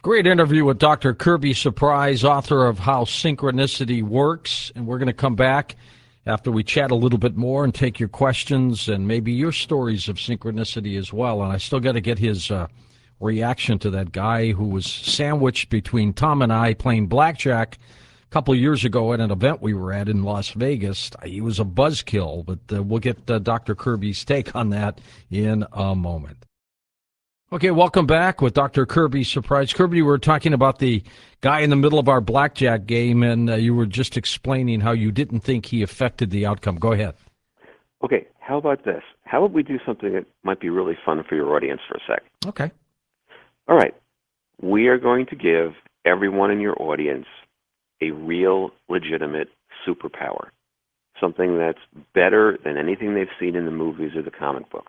Great interview with Dr. Kirby Surprise, author of How Synchronicity Works. And we're going to come back after we chat a little bit more and take your questions and maybe your stories of synchronicity as well. And I still got to get his reaction to that guy who was sandwiched between Tom and I playing blackjack a couple of years ago at an event we were at in Las Vegas. He was a buzzkill, but we'll get Dr. Kirby's take on that in a moment. Okay, welcome back with Dr. Kirby Surprise. Kirby, we were talking about the guy in the middle of our blackjack game, and you were just explaining how you didn't think he affected the outcome. Go ahead. Okay, how about this? How would we do something that might be really fun for your audience for a sec? Okay. All right. We are going to give everyone in your audience a real, legitimate superpower, something that's better than anything they've seen in the movies or the comic books.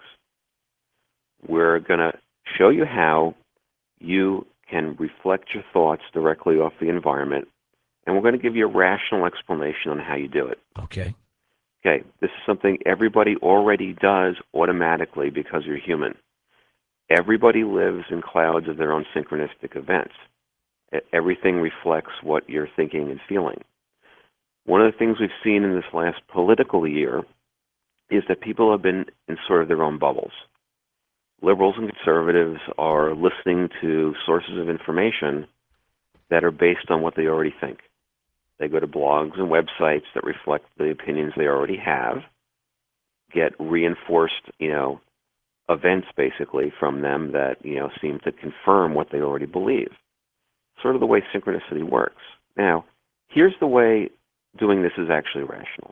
We're going to show you how you can reflect your thoughts directly off the environment, and we're going to give you a rational explanation on how you do it. Okay. Okay, this is something everybody already does automatically because you're human. Everybody lives in clouds of their own synchronistic events. Everything reflects what you're thinking and feeling. One of the things we've seen in this last political year is that people have been in sort of their own bubbles. Liberals and conservatives are listening to sources of information that are based on what they already think. They go to blogs and websites that reflect the opinions they already have, get reinforced, events basically from them that, seem to confirm what they already believe. Sort of the way synchronicity works. Now, here's the way doing this is actually rational.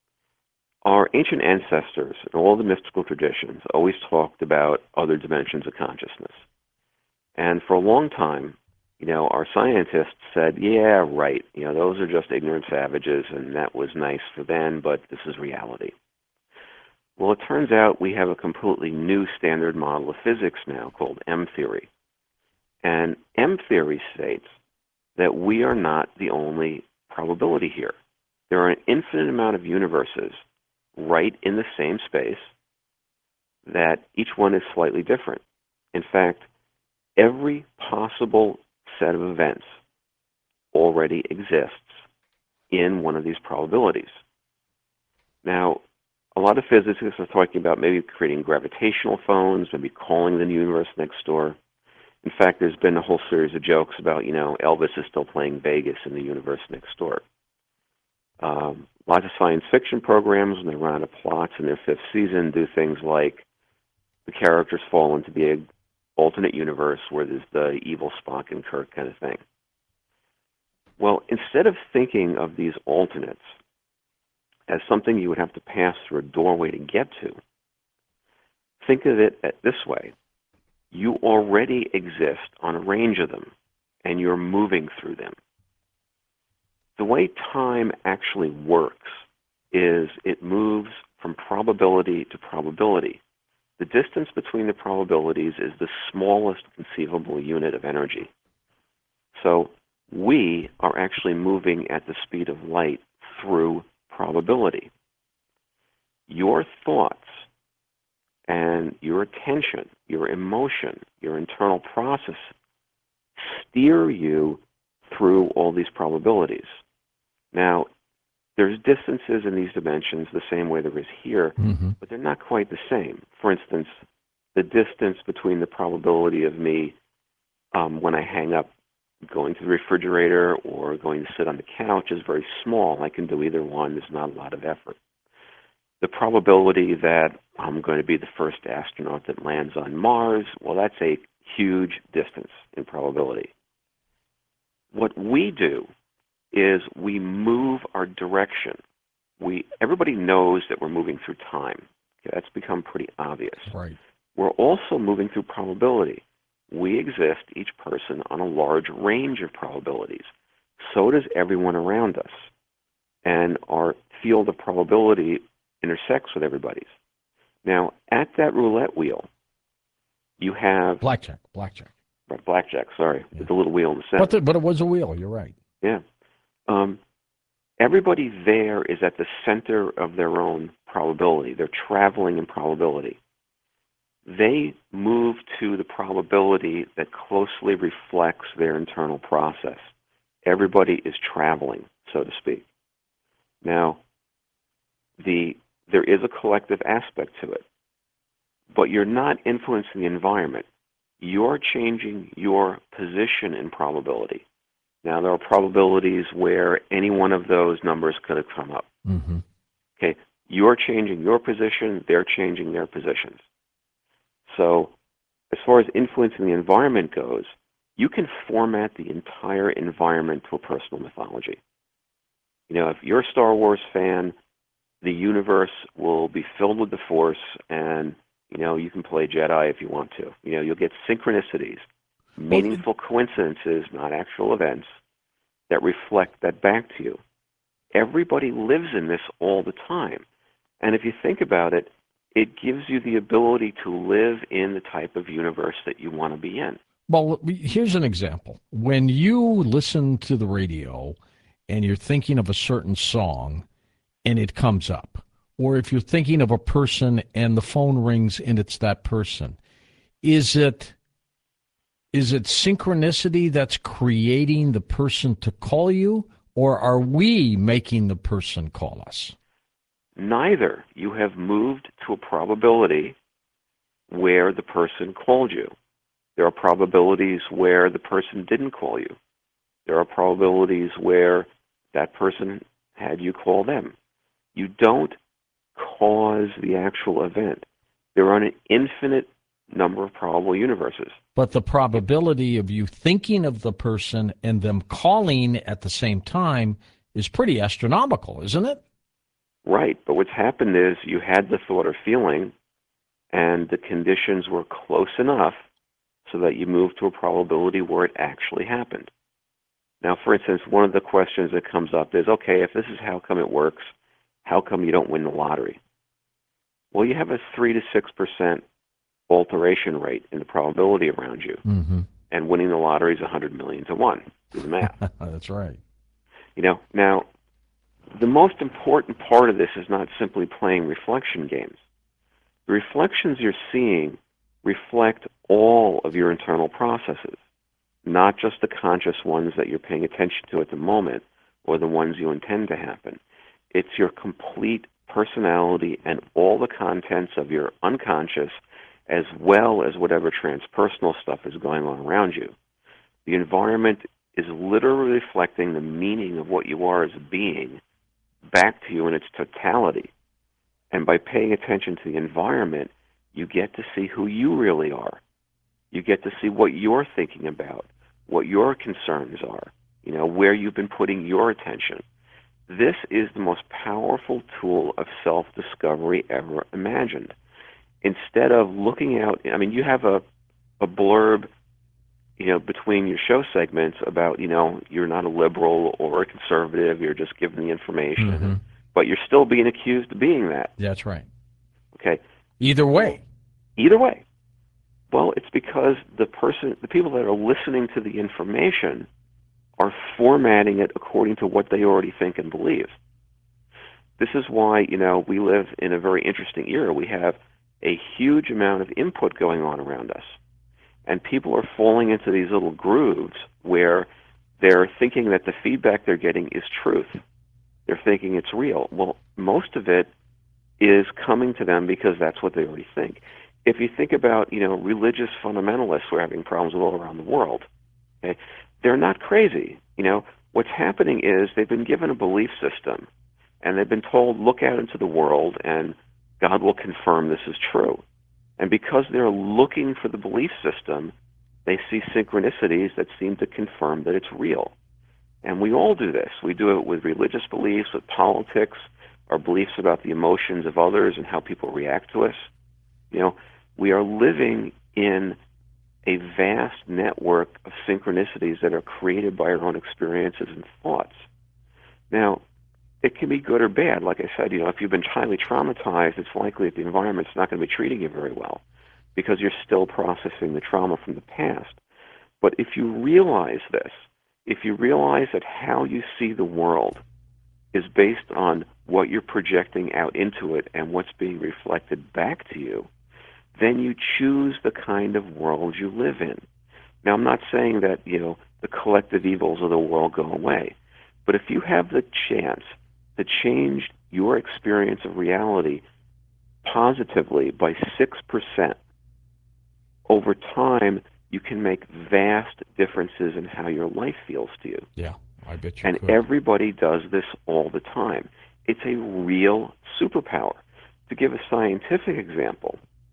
Our ancient ancestors and all the mystical traditions always talked about other dimensions of consciousness. And for a long time, our scientists said, yeah, right, those are just ignorant savages, and that was nice for them, but this is reality. Well, it turns out we have a completely new standard model of physics now called M-theory. And M-theory states that we are not the only probability here. There are an infinite amount of universes right in the same space that each one is slightly different. In fact, every possible set of events already exists in one of these probabilities. Now, a lot of physicists are talking about maybe creating gravitational phones, maybe calling the universe next door. In fact, there's been a whole series of jokes about, Elvis is still playing Vegas in the universe next door. Lots of science fiction programs, when they run out of plots in their fifth season, do things like the characters fall into the alternate universe where there's the evil Spock and Kirk kind of thing. Well, instead of thinking of these alternates as something you would have to pass through a doorway to get to, think of it this way. You already exist on a range of them, and you're moving through them. The way time actually works is it moves from probability to probability. The distance between the probabilities is the smallest conceivable unit of energy. So we are actually moving at the speed of light through probability. Your thoughts and your attention, your emotion, your internal process steer you through all these probabilities. Now, there's distances in these dimensions the same way there is here, but they're not quite the same. For instance, the distance between the probability of me when I hang up going to the refrigerator or going to sit on the couch is very small. I can do either one. There's not a lot of effort. The probability that I'm going to be the first astronaut that lands on Mars, well, that's a huge distance in probability. What we do is we move our direction. Everybody knows that we're moving through time. Okay, that's become pretty obvious. Right. We're also moving through probability. We exist, each person, on a large range of probabilities. So does everyone around us. And our field of probability intersects with everybody's. Now, at that roulette wheel, you have... Blackjack. Right, blackjack, sorry. Yeah. With the little wheel in the center. But it was a wheel, you're right. Yeah. Everybody there is at the center of their own probability. They're traveling in probability. they move to the probability that closely reflects their internal process. Everybody is traveling, so to speak. Now, there is a collective aspect to it, but you're not influencing the environment. You're changing your position in probability. Now, there are probabilities where any one of those numbers could have come up. Mm-hmm. Okay, you're changing your position, they're changing their positions. So, as far as influencing the environment goes, you can format the entire environment to a personal mythology. If you're a Star Wars fan, the universe will be filled with the Force, and you can play Jedi if you want to. You'll get synchronicities, meaningful coincidences, not actual events, that reflect that back to you. Everybody lives in this all the time. And if you think about it, it gives you the ability to live in the type of universe that you want to be in. Well, here's an example. When you listen to the radio and you're thinking of a certain song and it comes up, or if you're thinking of a person and the phone rings and it's that person, is it synchronicity that's creating the person to call you, or are we making the person call us? Neither. You have moved to a probability where the person called you. There are probabilities where the person didn't call you. There are probabilities where that person had you call them. You don't cause the actual event. There are an infinite number of probable universes. But the probability of you thinking of the person and them calling at the same time is pretty astronomical, isn't it? Right, but what's happened is you had the thought or feeling, and the conditions were close enough so that you moved to a probability where it actually happened. Now, for instance, one of the questions that comes up is, okay, if this is how come it works, how come you don't win the lottery? Well, you have a 3 to 6% alteration rate in the probability around you, mm-hmm. and winning the lottery is 100 million to 1. Do the math. That's right. Now, the most important part of this is not simply playing reflection games. The reflections you're seeing reflect all of your internal processes, not just the conscious ones that you're paying attention to at the moment or the ones you intend to happen. It's your complete personality and all the contents of your unconscious, as well as whatever transpersonal stuff is going on around you. The environment is literally reflecting the meaning of what you are as a being back to you in its totality. And by paying attention to the environment, you get to see who you really are. You get to see what you're thinking about, what your concerns are, where you've been putting your attention. This is the most powerful tool of self-discovery ever imagined. Instead of looking out, you have a blurb, between your show segments about, you're not a liberal or a conservative, you're just giving the information, mm-hmm. but you're still being accused of being that. That's right. Okay. Either way. Well, it's because the people that are listening to the information are formatting it according to what they already think and believe. This is why, we live in a very interesting era. We have a huge amount of input going on around us. And people are falling into these little grooves where they're thinking that the feedback they're getting is truth. They're thinking it's real. Well, most of it is coming to them because that's what they already think. If you think about, religious fundamentalists we're having problems with all around the world, okay, they're not crazy. What's happening is they've been given a belief system, and they've been told, look out into the world, and God will confirm this is true. And because they're looking for the belief system, they see synchronicities that seem to confirm that it's real. And we all do this. We do it with religious beliefs, with politics, our beliefs about the emotions of others and how people react to us. We are living in a vast network of synchronicities that are created by our own experiences and thoughts. Now, it can be good or bad. Like I said, if you've been highly traumatized, it's likely that the environment's not going to be treating you very well because you're still processing the trauma from the past. But if you realize this, if you realize that how you see the world is based on what you're projecting out into it and what's being reflected back to you, then you choose the kind of world you live in. Now, I'm not saying that, the collective evils of the world go away, but if you have the chance to change your experience of reality positively by 6%, over time, you can make vast differences in how your life feels to you. Yeah, I bet you And could. everybody does this all the time. It's a real superpower. To give a scientific example,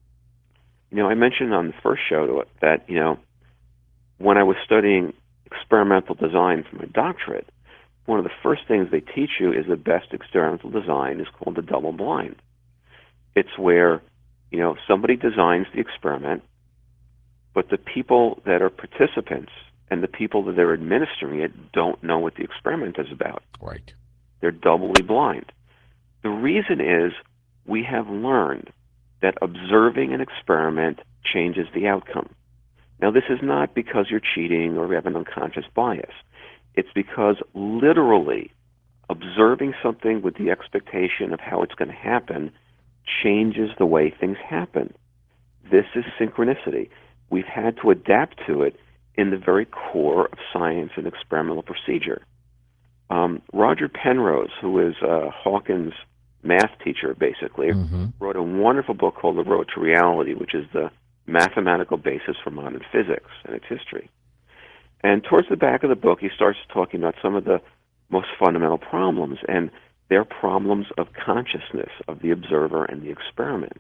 I mentioned on the first show that, when I was studying experimental design for my doctorate, one of the first things they teach you is the best experimental design is called the double blind. It's where, somebody designs the experiment, but the people that are participants and the people that are administering it don't know what the experiment is about. Right. They're doubly blind. The reason is we have learned that observing an experiment changes the outcome. Now, this is not because you're cheating or you have an unconscious bias. It's because literally observing something with the expectation of how it's going to happen changes the way things happen. This is synchronicity. We've had to adapt to it in the very core of science and experimental procedure. Roger Penrose, who is Hawkins' math teacher, basically, wrote a wonderful book called The Road to Reality, which is the mathematical basis for modern physics and its history. And towards the back of the book, he starts talking about some of the most fundamental problems, and they're problems of consciousness, of the observer and the experiment.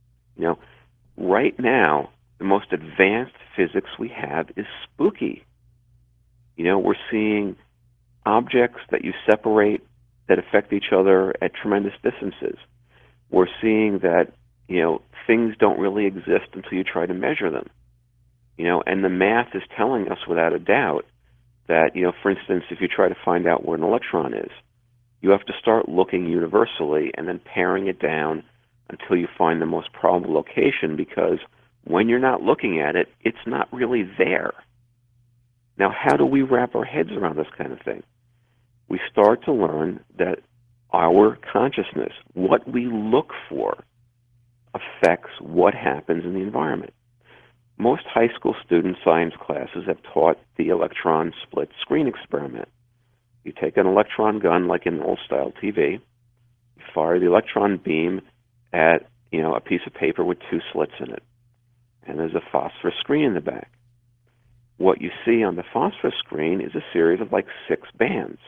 Right now, the most advanced physics we have is spooky. We're seeing objects that you separate that affect each other at tremendous distances. We're seeing that, things don't really exist until you try to measure them. And the math is telling us without a doubt that, for instance, if you try to find out where an electron is, you have to start looking universally and then paring it down until you find the most probable location, because when you're not looking at it, it's not really there. Now, how do we wrap our heads around this kind of thing? We start to learn that our consciousness, what we look for, affects what happens in the environment. Most high school student science classes have taught the electron split screen experiment. You take an electron gun like in old-style TV, you fire the electron beam at a piece of paper with two slits in it, and there's a phosphorus screen in the back. What you see on the phosphorus screen is a series of 6 bands.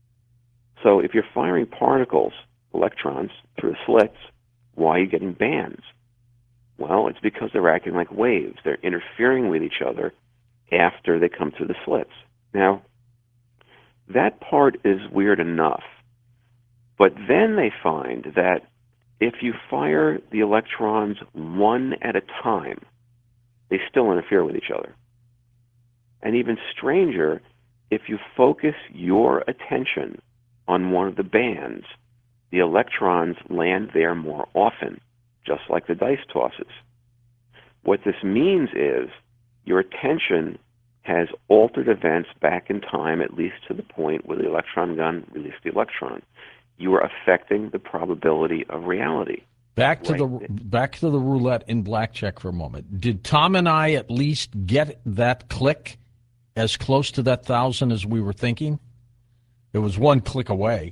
So if you're firing particles, electrons, through the slits, why are you getting bands? Well, it's because they're acting like waves. They're interfering with each other after they come through the slits. Now, that part is weird enough. But then they find that if you fire the electrons one at a time, they still interfere with each other. And even stranger, if you focus your attention on one of the bands, the electrons land there more often, just like the dice tosses. What this means is your attention has altered events back in time, at least to the point where the electron gun released the electron. You are affecting the probability of reality. Back to the roulette in blackjack for a moment. Did Tom and I at least get that click as close to that 1,000 as we were thinking? It was one click away.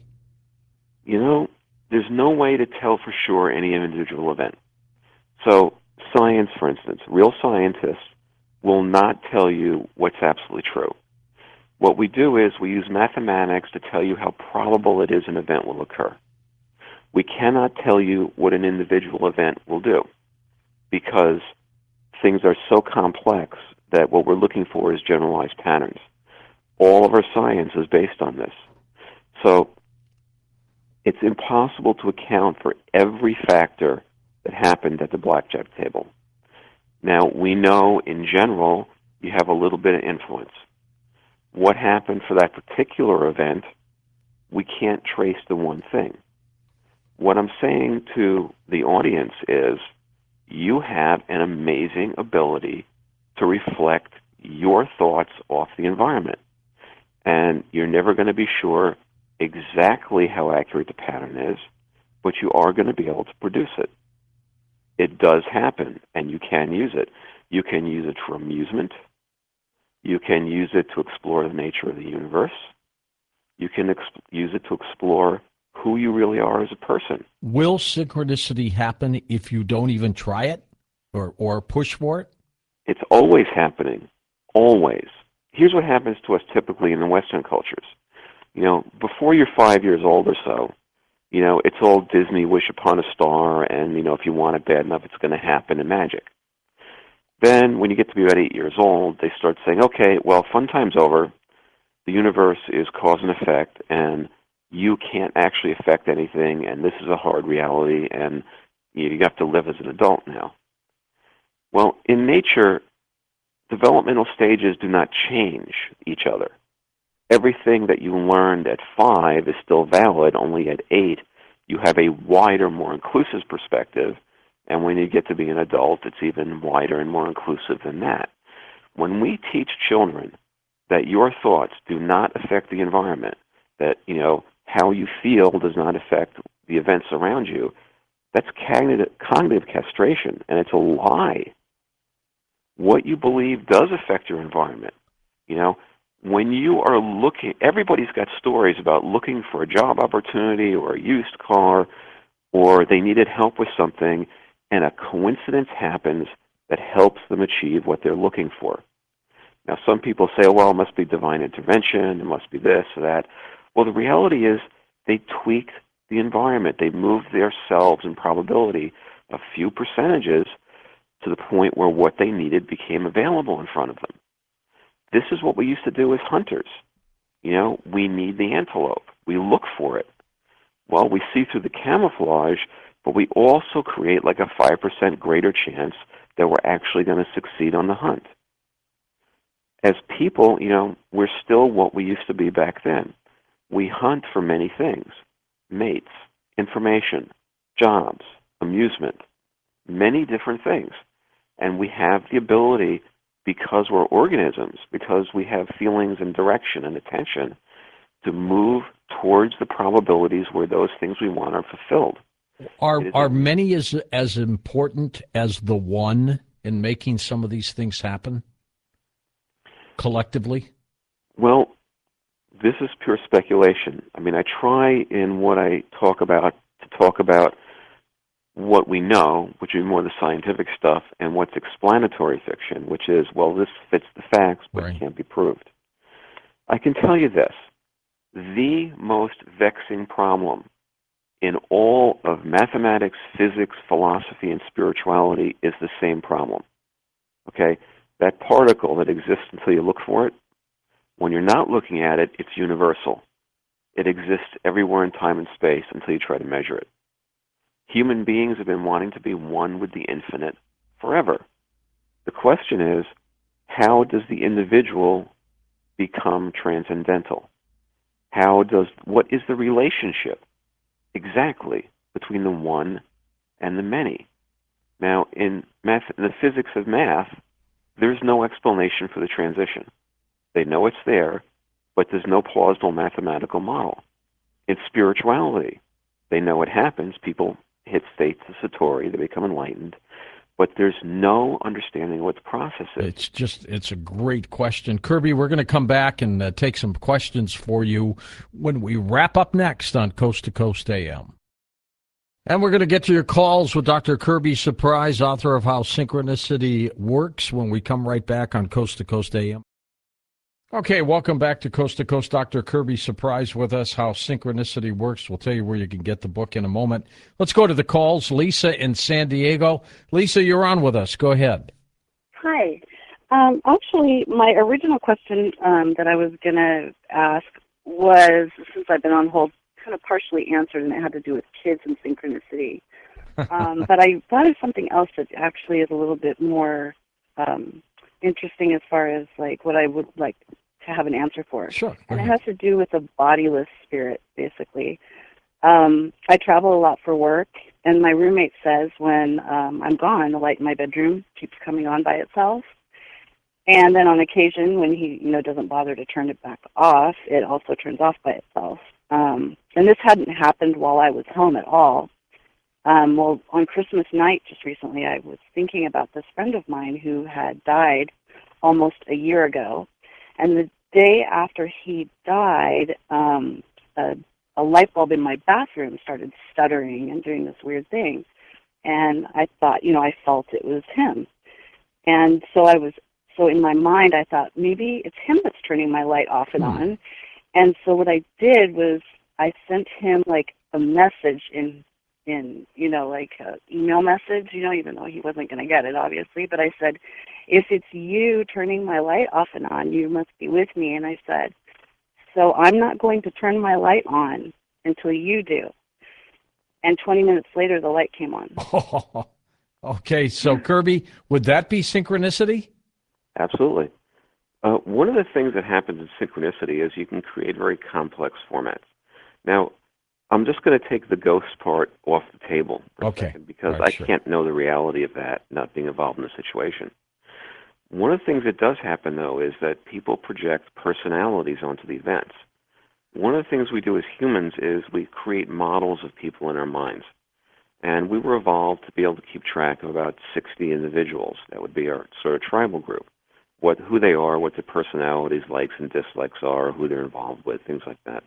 There's no way to tell for sure any individual event. So science, for instance, real scientists will not tell you what's absolutely true. What we do is we use mathematics to tell you how probable it is an event will occur. We cannot tell you what an individual event will do, because things are so complex that what we're looking for is generalized patterns. All of our science is based on this. So it's impossible to account for every factor that happened at the blackjack table. Now, we know in general you have a little bit of influence. What happened for that particular event, we can't trace the one thing. What I'm saying to the audience is you have an amazing ability to reflect your thoughts off the environment. And you're never going to be sure exactly how accurate the pattern is, but you are going to be able to produce it. It does happen, and you can use it. You can use it for amusement. You can use it to explore the nature of the universe. You can use it to explore who you really are as a person. Will synchronicity happen if you don't even try it or push for it? It's always happening, always. Here's what happens to us typically in the Western cultures. Before you're 5 years old or so, it's all Disney, wish upon a star, and, if you want it bad enough, it's going to happen in magic. Then, when you get to be about 8 years old, they start saying, okay, well, fun time's over. The universe is cause and effect, and you can't actually affect anything, and this is a hard reality, and you have to live as an adult now. Well, in nature, developmental stages do not change each other. Everything that you learned at 5 is still valid, only at 8 you have a wider, more inclusive perspective, and when you get to be an adult, it's even wider and more inclusive than that. When we teach children that your thoughts do not affect the environment, that, how you feel does not affect the events around you, that's cognitive castration, and it's a lie. What you believe does affect your environment. When you are looking, everybody's got stories about looking for a job opportunity or a used car, or they needed help with something, and a coincidence happens that helps them achieve what they're looking for. Now, some people say, well, it must be divine intervention, it must be this or that. Well, the reality is they tweaked the environment. They moved themselves in probability a few percentages to the point where what they needed became available in front of them. This is what we used to do as hunters. We need the antelope. We look for it. Well, we see through the camouflage, but we also create like a 5% greater chance that we're actually going to succeed on the hunt. As people, we're still what we used to be back then. We hunt for many things: mates, information, jobs, amusement, many different things. And we have the ability, because we're organisms, because we have feelings and direction and attention, to move towards the probabilities where those things we want are fulfilled. Are many as important as the one in making some of these things happen collectively? Well, this is pure speculation. I try in what I talk about to talk about what we know, which is more the scientific stuff, and what's explanatory fiction, which is, well, this fits the facts, but Right. It can't be proved. I can tell you this. The most vexing problem in all of mathematics, physics, philosophy, and spirituality is the same problem. Okay? That particle that exists until you look for it, when you're not looking at it, it's universal. It exists everywhere in time and space until you try to measure it. Human beings have been wanting to be one with the infinite forever. The question is, how does the individual become transcendental? What is the relationship exactly between the one and the many? Now, in the physics of math, there's no explanation for the transition. They know it's there, but there's no plausible mathematical model. In spirituality, they know it happens. People hit states of satori, they become enlightened, but there's no understanding what the process is. It's a great question. Kirby, we're going to come back and take some questions for you when we wrap up next on Coast to Coast AM. And we're going to get to your calls with Dr. Kirby Surprise, author of How Synchronicity Works, when we come right back on Coast to Coast AM. Okay, welcome back to Coast. Dr. Kirby Surprise with us, How Synchronicity Works. We'll tell you where you can get the book in a moment. Let's go to the calls. Lisa in San Diego. Lisa, you're on with us. Go ahead. Hi. Actually, my original question that I was going to ask was, since I've been on hold, kind of partially answered, and it had to do with kids and synchronicity. But I thought of something else that actually is a little bit more interesting as far as like what I would like to have an answer for. Sure. And it has to do with a bodiless spirit, basically. I travel a lot for work, and my roommate says when I'm gone, the light in my bedroom keeps coming on by itself. And then on occasion, when he doesn't bother to turn it back off, it also turns off by itself. And this hadn't happened while I was home at all. Well, on Christmas night, just recently, I was thinking about this friend of mine who had died almost a year ago. And the day after he died, a light bulb in my bathroom started stuttering and doing this weird thing. And I thought, I felt it was him. And so in my mind, I thought, maybe it's him that's turning my light off and on. And so what I did was I sent him like a message in like an email message, even though he wasn't going to get it, obviously. But I said, if it's you turning my light off and on, you must be with me. And I said, so I'm not going to turn my light on until you do. And 20 minutes later, the light came on. Oh, okay, so Kirby, would that be synchronicity? Absolutely. One of the things that happens in synchronicity is you can create very complex formats. Now, I'm just going to take the ghost part off the table for a second, because I can't know the reality of that, not being involved in the situation. One of the things that does happen, though, is that people project personalities onto the events. One of the things we do as humans is we create models of people in our minds. And we were evolved to be able to keep track of about 60 individuals. That would be our sort of tribal group. Who they are, what their personalities, likes and dislikes are, who they're involved with, things like that.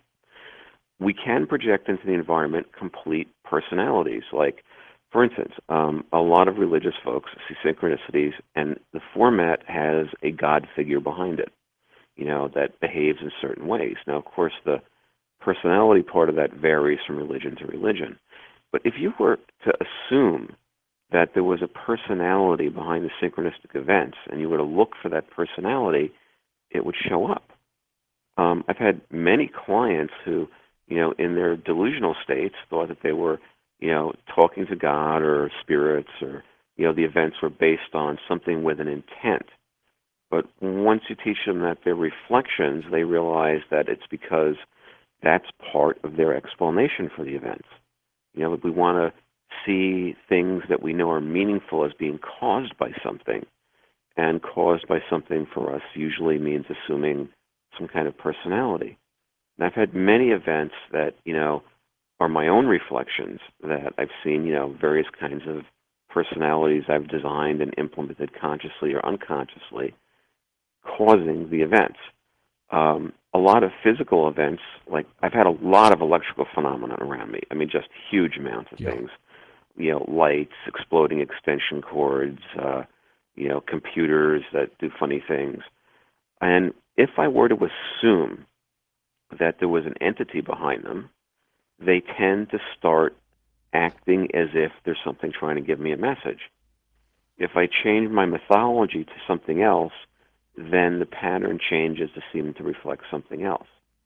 We can project into the environment complete personalities. Like, for instance, a lot of religious folks see synchronicities, and the format has a God figure behind it, that behaves in certain ways. Now, of course, the personality part of that varies from religion to religion. But if you were to assume that there was a personality behind the synchronistic events, and you were to look for that personality, it would show up. I've had many clients who, in their delusional states, thought that they were, talking to God or spirits, or, the events were based on something with an intent. But once you teach them that they're reflections, they realize that it's because that's part of their explanation for the events. If we want to see things that we know are meaningful as being caused by something, and caused by something for us usually means assuming some kind of personality. And I've had many events that, are my own reflections, that I've seen, various kinds of personalities I've designed and implemented consciously or unconsciously causing the events. A lot of physical events, like I've had a lot of electrical phenomena around me. I mean, just huge amounts of things. Lights, exploding extension cords, computers that do funny things. And if I were to assume that there was an entity behind them, they tend to start acting as if there's something trying to give me a message. If I change my mythology to something else, then the pattern changes to seem to reflect something else.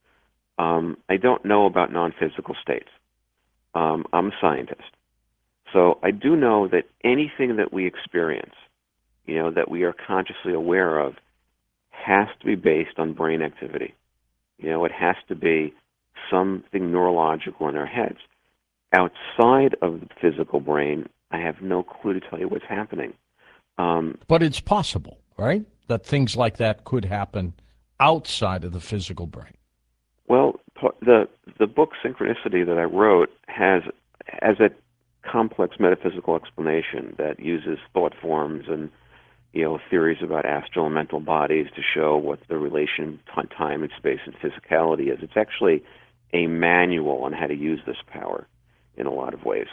I don't know about non-physical states. I'm a scientist. So I do know that anything that we experience, that we are consciously aware of, has to be based on brain activity. It has to be something neurological in our heads. Outside of the physical brain, I have no clue to tell you what's happening. But it's possible, right, that things like that could happen outside of the physical brain? Well, the book Synchronicity that I wrote has a complex metaphysical explanation that uses thought forms and theories about astral and mental bodies to show what the relation to time and space and physicality is. It's actually a manual on how to use this power in a lot of ways.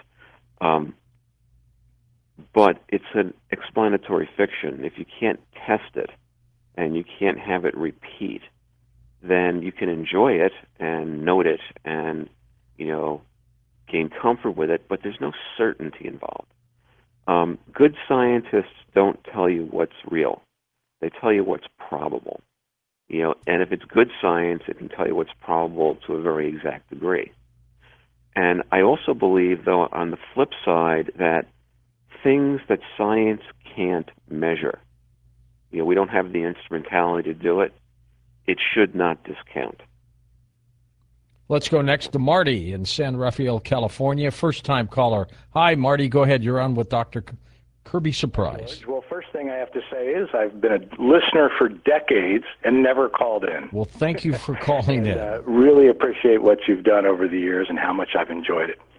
But it's an explanatory fiction. If you can't test it and you can't have it repeat, then you can enjoy it and note it and, gain comfort with it, but there's no certainty involved. Good scientists don't tell you what's real. They tell you what's probable. And if it's good science, it can tell you what's probable to a very exact degree. And I also believe, though, on the flip side, that things that science can't measure, we don't have the instrumentality to do it, it should not discount. Let's go next to Marty in San Rafael, California. First-time caller. Hi, Marty. Go ahead. You're on with Dr. Kirby Surprise. Well, first thing I have to say is I've been a listener for decades and never called in. Well, thank you for calling in. Really appreciate what you've done over the years and how much I've enjoyed it.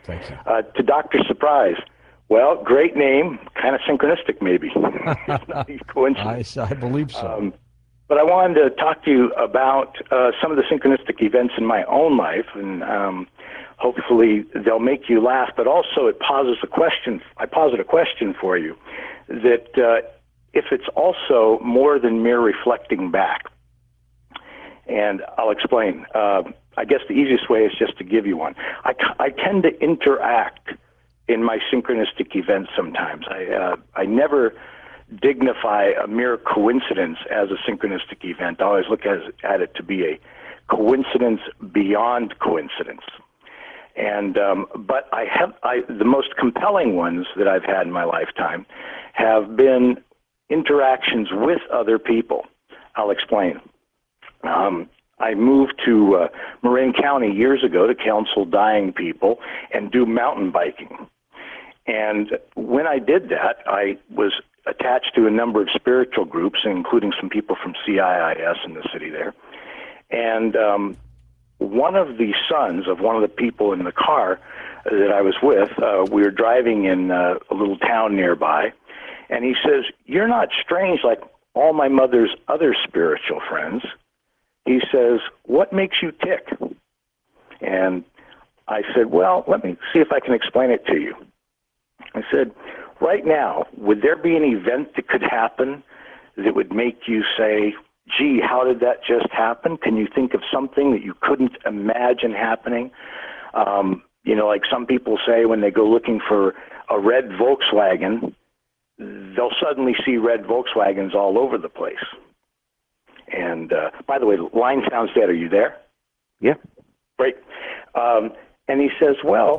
Thank you. To Dr. Surprise, well, great name, kind of synchronistic maybe. It's not a coincidence. I believe so. But I wanted to talk to you about some of the synchronistic events in my own life, and hopefully they'll make you laugh. But also, it poses a question. I posit a question for you that if it's also more than mere reflecting back, and I'll explain. I guess the easiest way is just to give you one. I tend to interact in my synchronistic events sometimes. I never dignify a mere coincidence as a synchronistic event. I always look at it to be a coincidence beyond coincidence. And but the most compelling ones that I've had in my lifetime have been interactions with other people. I'll explain. I moved to Marin County years ago to counsel dying people and do mountain biking. And when I did that, I was attached to a number of spiritual groups, including some people from CIIS in the city there. And one of the sons of one of the people in the car that I was with, we were driving in a little town nearby, and he says, "You're not strange like all my mother's other spiritual friends." He says, "What makes you tick?" And I said, "Well, let me see if I can explain it to you." I said, "Right now, would there be an event that could happen that would make you say, gee, how did that just happen? Can you think of something that you couldn't imagine happening?" Like some people say when they go looking for a red Volkswagen, they'll suddenly see red Volkswagens all over the place. And by the way, the line sounds dead. Are you there? Yeah. Great. And he says,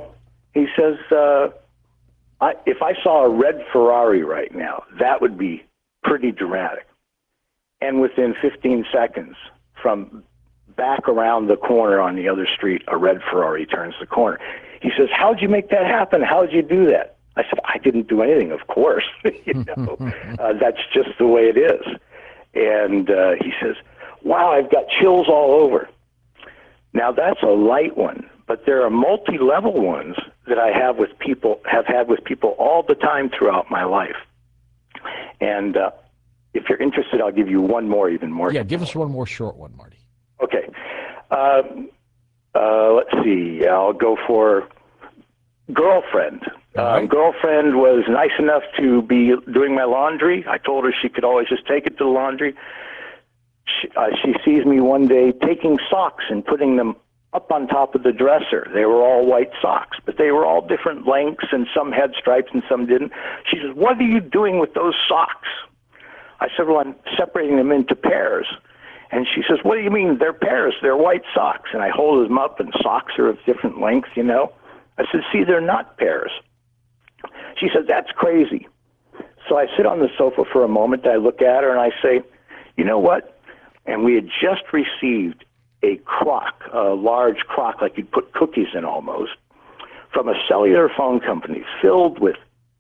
if I saw a red Ferrari right now, that would be pretty dramatic. And within 15 seconds, from back around the corner on the other street, a red Ferrari turns the corner. He says, "How'd you make that happen? How'd you do that?" I said, "I didn't do anything, of course." That's just the way it is. And he says, "Wow, I've got chills all over." Now that's a light one, but there are multi-level ones that I have had with people all the time throughout my life. And if you're interested, I'll give you one more, even more. Yeah, give us one more short one, Marty. Okay. Let's see. I'll go for girlfriend. Right. Girlfriend was nice enough to be doing my laundry. I told her she could always just take it to the laundry. She sees me one day taking socks and putting them up on top of the dresser. They were all white socks, but they were all different lengths, and some had stripes and some didn't. She says, "What are you doing with those socks?" I said, "Well, I'm separating them into pairs." And she says, "What do you mean? They're pairs. They're white socks." And I hold them up, and socks are of different lengths, I said, "See, they're not pairs." She said, "That's crazy." So I sit on the sofa for a moment. I look at her, and I say, "You know what?" And we had just received a crock, a large crock like you'd put cookies in almost, from a cellular phone company filled with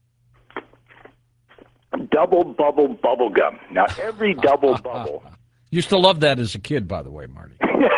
double bubble gum. Now, every double bubble... Used to love that as a kid, by the way, Marty.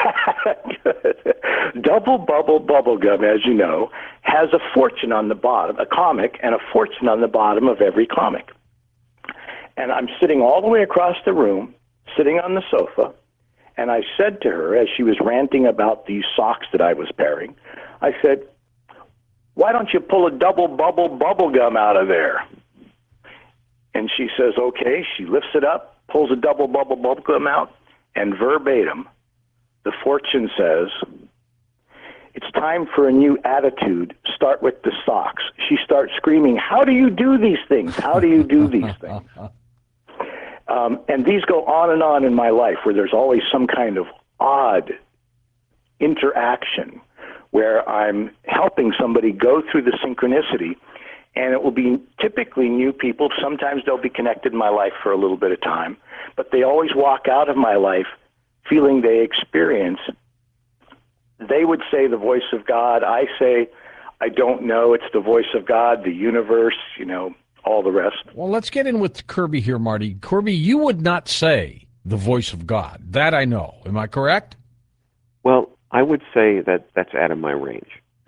Double bubble gum, as you know, has a fortune on the bottom, a comic, and a fortune on the bottom of every comic. And I'm sitting all the way across the room, sitting on the sofa, and I said to her, as she was ranting about these socks that I was pairing, I said, "Why don't you pull a double bubble gum out of there?" And she says, "Okay." She lifts it up, pulls a double bubble gum out, and verbatim, the fortune says, "It's time for a new attitude. Start with the socks." She starts screaming, "How do you do these things? How do you do these things?" And these go on in my life, where there's always some kind of odd interaction where I'm helping somebody go through the synchronicity, and it will be typically new people. Sometimes they'll be connected in my life for a little bit of time, but they always walk out of my life feeling they experience. They would say the voice of God. I say, I don't know. It's the voice of God, the universe, all the rest. Well, let's get in with Kirby here, Marty. Kirby, you would not say the voice of God. That I know. Am I correct? Well, I would say that that's out of my range.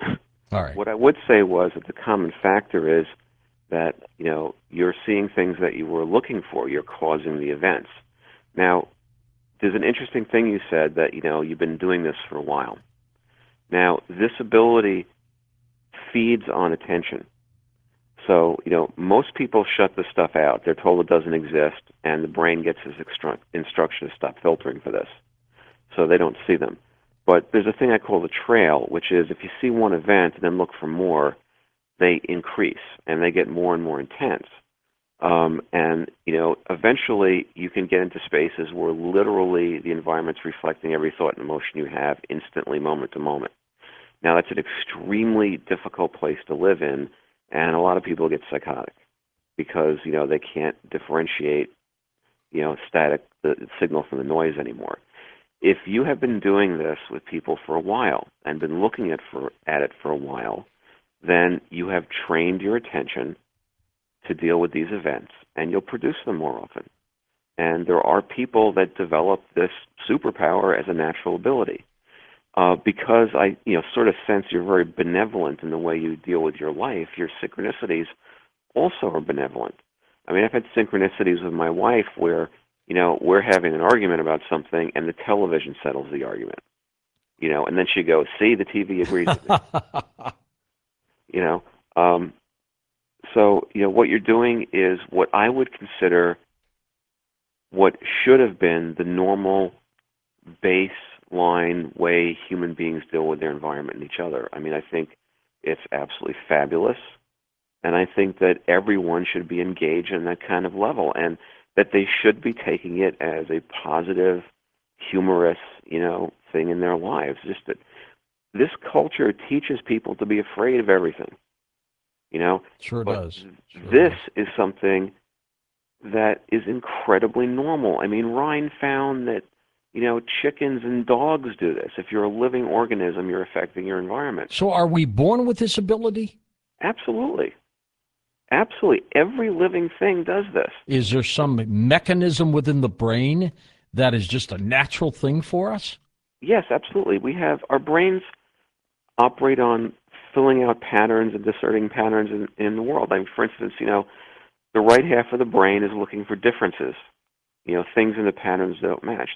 All right. What I would say was that the common factor is that, you're seeing things that you were looking for. You're causing the events. Now, there's an interesting thing you said that, you've been doing this for a while. Now, this ability feeds on attention. So, most people shut this stuff out. They're told it doesn't exist, and the brain gets its instruction to stop filtering for this. So they don't see them. But there's a thing I call the trail, which is if you see one event and then look for more, they increase, and they get more and more intense. And, eventually you can get into spaces where literally the environment's reflecting every thought and emotion you have instantly, moment to moment. Now, that's an extremely difficult place to live in, and a lot of people get psychotic because, they can't differentiate, the signal from the noise anymore. If you have been doing this with people for a while and been looking at it for a while, then you have trained your attention to deal with these events, and you'll produce them more often. And there are people that develop this superpower as a natural ability. Because I, sort of sense you're very benevolent in the way you deal with your life, your synchronicities also are benevolent. I mean, I've had synchronicities with my wife where, we're having an argument about something, and the television settles the argument. And then she goes, "See, the TV agrees with me." So, what you're doing is what I would consider what should have been the normal baseline way human beings deal with their environment and each other. I mean, I think it's absolutely fabulous, and I think that everyone should be engaged in that kind of level, and that they should be taking it as a positive, humorous, thing in their lives. Just that this culture teaches people to be afraid of everything. Sure but does. This is something that is incredibly normal. I mean, Ryan found that, chickens and dogs do this. If you're a living organism, you're affecting your environment. So are we born with this ability? Absolutely. Absolutely. Every living thing does this. Is there some mechanism within the brain that is just a natural thing for us? Yes, absolutely. Our brains operate on filling out patterns and discerning patterns in the world. I mean, for instance, the right half of the brain is looking for differences, things in the patterns that don't match.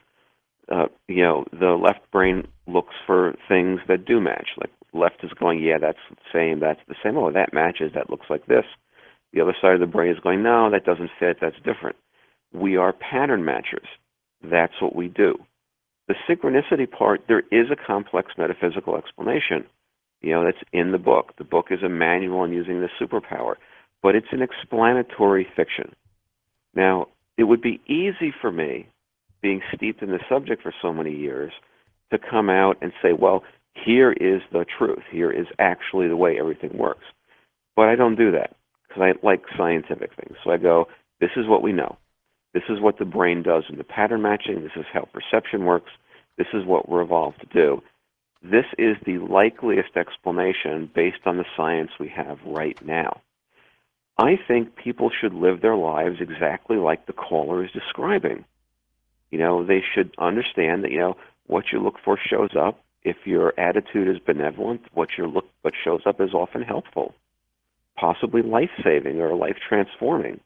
The left brain looks for things that do match. Like left is going, yeah, that's the same, that's the same. Oh, that matches, that looks like this. The other side of the brain is going, no, that doesn't fit, that's different. We are pattern matchers. That's what we do. The synchronicity part, there is a complex metaphysical explanation, that's in the book. The book is a manual on using this superpower, but it's an explanatory fiction. Now, it would be easy for me, being steeped in the subject for so many years, to come out and say, well, here is the truth. Here is actually the way everything works. But I don't do that because I like scientific things. So I go, this is what we know. This is what the brain does in the pattern matching. This is how perception works. This is what we're evolved to do. This is the likeliest explanation based on the science we have right now. I think people should live their lives exactly like the caller is describing. They should understand that, what you look for shows up. If your attitude is benevolent, what shows up is often helpful, possibly life-saving or life-transforming.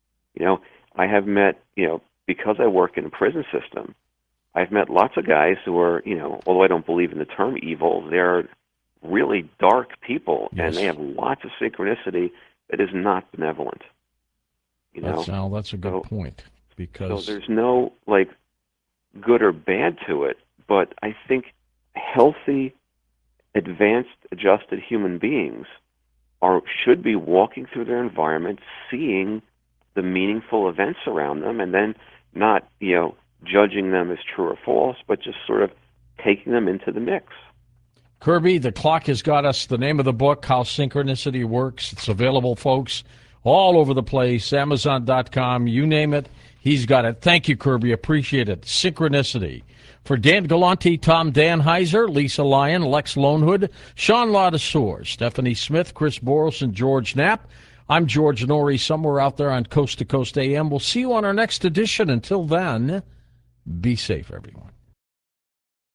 I have met, because I work in a prison system, I've met lots of guys who are, although I don't believe in the term evil, they're really dark people, Yes. and they have lots of synchronicity that is not benevolent. That's a good point. Because So there's no, good or bad to it, but I think healthy, advanced, adjusted human beings should be walking through their environment, seeing the meaningful events around them, and then not, judging them as true or false, but just sort of taking them into the mix. Kirby, the clock has got us. The name of the book, How Synchronicity Works. It's available, folks, all over the place, Amazon.com, you name it. He's got it. Thank you, Kirby. Appreciate it. Synchronicity. For Dan Galante, Tom Danheiser, Lisa Lyon, Lex Lonehood, Sean Ladouceur, Stephanie Smith, Chris Boros, and George Knapp, I'm George Norrie, somewhere out there on Coast to Coast AM. We'll see you on our next edition. Until then, be safe, everyone.